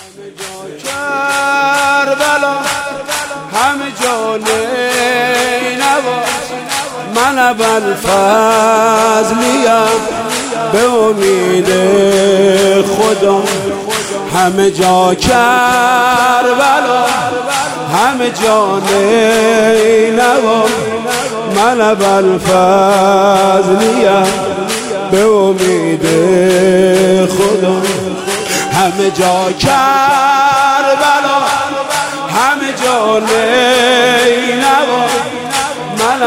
کربلا همه جا نینوا، من ابوالفضلیم به امید خدا. همه جا کربلا همه جا نینوا، من ابوالفضلیم به امید خدا. همه جا کربلا همه جا نینوا، من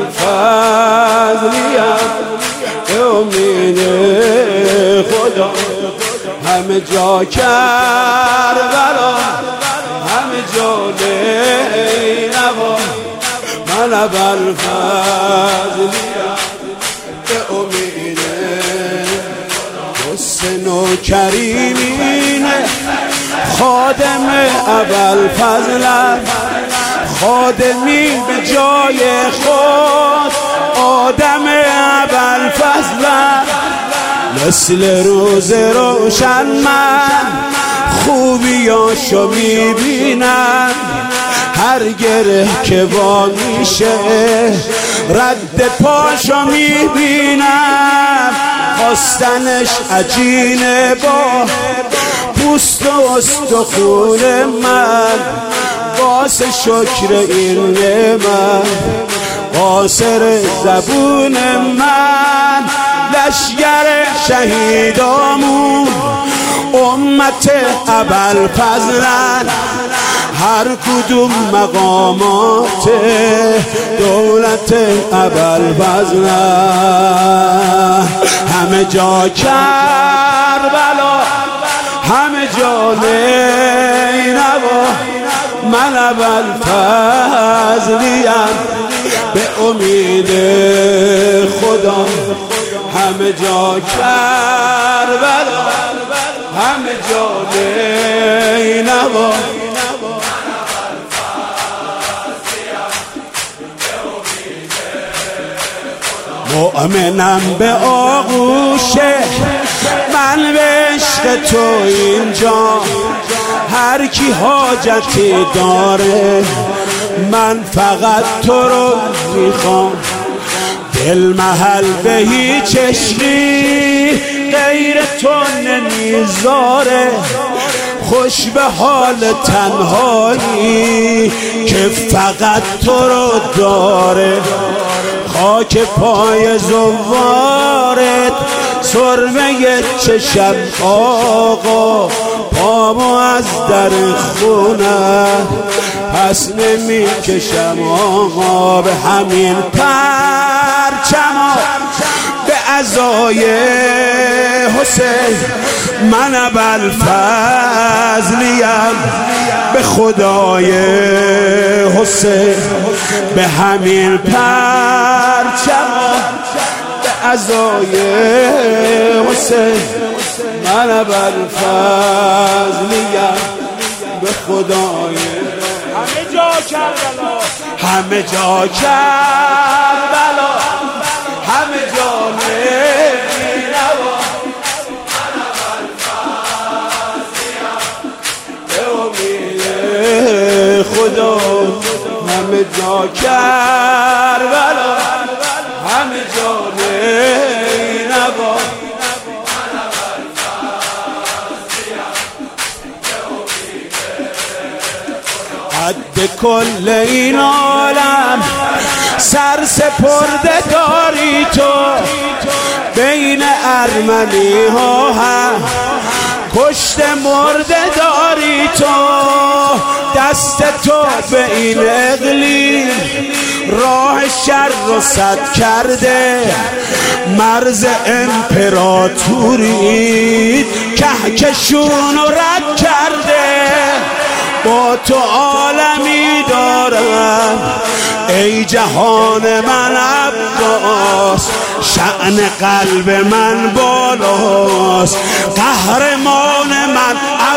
ابوالفضلیم به امید خدا. همه جا کربلا همه جا نینوا، من ابوالفضلیم به امید حسن و کریمین خادم ابوالفضلم، خادمی به جای خود آدم ابوالفضلم. مثل روز روشن من خوبیاشو میبینم، هر گره که وا میشه رد پاشو میبینم. خواستنش عجینه با پوست و استخون من، واسه شکر این نعمت قاصر زبون من. لشگر شهیدامون امت ابوالفضلن، هر کدوم مقامات دولت ابوالفضلن. همه جا کربلا همه جا نینوا، من ابوالفضلیم به امید خدا. همه جا کربلا همه جا نینوا، مؤمنم به آغوشه من به عشق تو اینجا. هر کی حاجتی داره من فقط تو رو میخوام. دل محل به هیچ عشقی غیر تو نمیذاره، خوش به حال تنهایی که فقط تو رو داره. خاک پای زوارت سرمه چشم آقا، پامو از در خونه پس نمی کشم آقا. به همین پرچما به عزای حسین من ابوالفضلیم به خدای حسین. به همین پرچما به عزای حسین من ابوالفضلیم به خدای. همه جا کربلا همه جا کربلا همه جا نینوا، من ابوالفضلیم به امید خدا. همه جا کربلا همه جا نینوا، حد کل این عالم سر سپرده داری تو، بین ارمنی ها هم کشته مرده داری تو. دست تو به این اقلیم راه شر رو سد کرده، مرز امپراتوری کهکشون رو رد کرده. با تو عالمی دارم ای جهان من عباس، شأن قلب من بالاست قهرمان من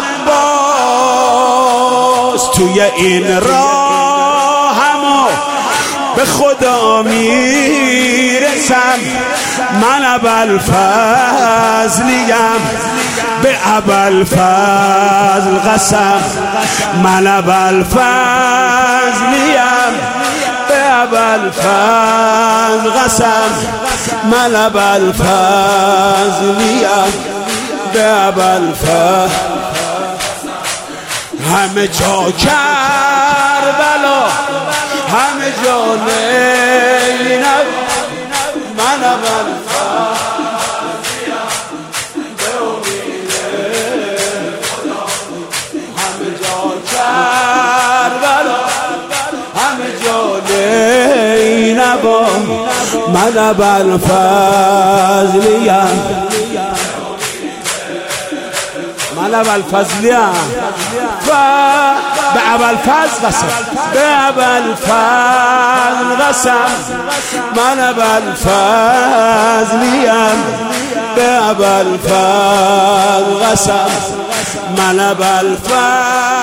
عباس. توی این راهمو به خدا میرسم، من ابوالفضلیم به ابوالفضل قسم من ابوالفضلیم به ابوالفضل قسم من ابوالفضلیم به ابوالفضل همه جا کربلا همه جا نینب من ابوالفضلیم به امید خدا همه جا کربلا همه جا نینب من ابوالفضلیم من ابوالفضلیم به ابوالفضل قسم به ابوالفضل قسم من ابوالفضلیم به ابوالفضل قسم من ابوالفضل